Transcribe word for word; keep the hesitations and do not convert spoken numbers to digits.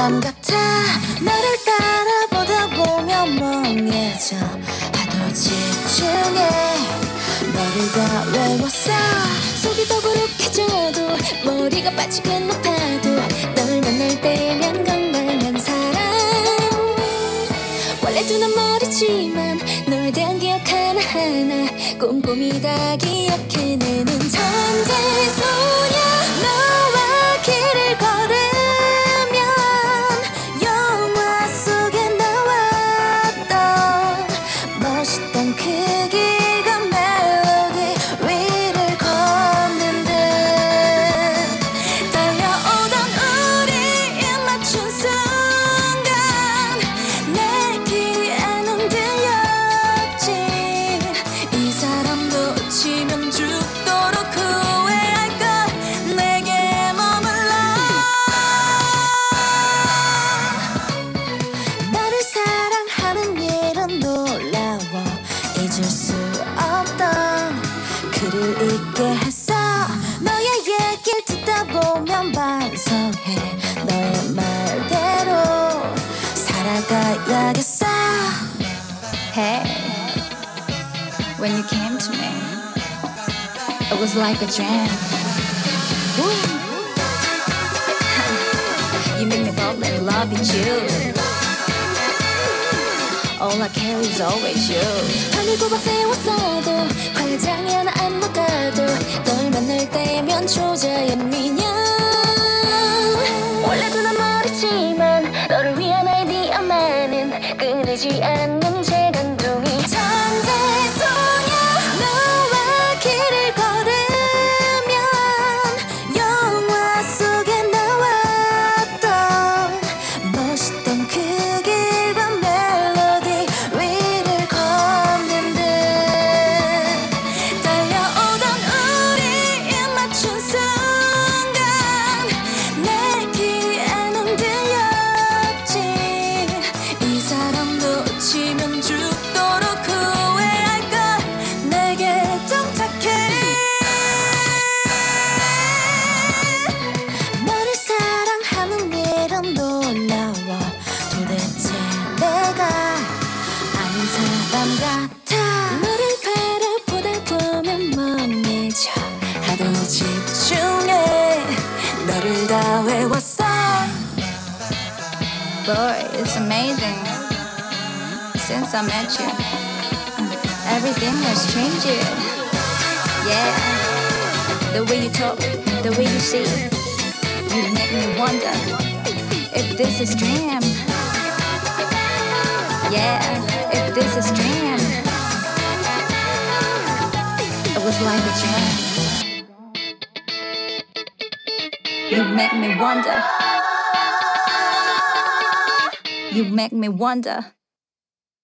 사람 같아. 너를 바라보다 보면 멍해져. 하도 집중해. 너를 다 외웠어. 속이 더부룩해져도 머리가 빠지게 높아도 널 만날 때면 건강한 사람. 원래도 난 멀었지만 너에 대한 기억 하나하나 꼼꼼히 다 기억해내는 천재소녀. 너와 길을 걸으면 영화 속에 나왔던 멋있던 그 길과 멜로디 위를 걷는 듯 달려오던 우리 입 맞춘 순간 내 귀에는 들렸지. 이 사람 놓치면 죽도록 후회할 것. 내게 머물러. 너를 사랑하는 일은 놀라워. 잊을 수 없던 글을 읽게 했어. 너의 얘기를 듣다 보면 반성해. 너의 말대로 살아가야겠어. Hey, when you came to me, it was like a dream. You make me fall in love with you. All I care is always you. 하늘 꼽아 세웠어도 화장이 하나 안 녹아도 널 만날 때면 초자연 미녀. 원래도 난 멀었지만 너를 위한 아이디어만은 끊이지 않는 재간둥이 천재소녀. 너와 길을 걸으면 영화 속에 나왔던 멋있던 그 길과 멜로디 위를 걷는 듯 달려오던 우리 입 맞춘 순간 내 귀에는 들렸지. 이 사람 놓치면 죽도록 후회할 것. 내게 정착해. 너를 사랑하는 일은 놀라워. 도대체 내가 아닌 사람 같아. 너를 바라보다 보면 멍해져. 하도 집중해. 너를 다 외웠어. Boy, it's amazing. Since I met you, everything has changed. Yeah, the way you talk, the way you see, you make me wonder if this is dream. Yeah, if this is dream. It was like a dream. You make me wonder. You make me wonder.